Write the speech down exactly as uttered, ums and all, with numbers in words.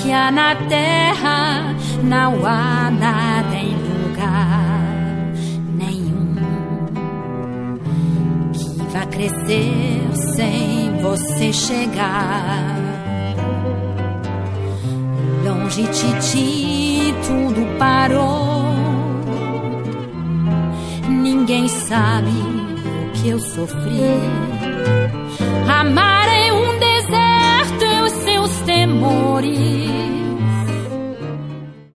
que há na terra, não há nada em lugar nenhum que vá crescer sem você chegar. Longe de ti tudo parou, ninguém sabe o que eu sofri. Amar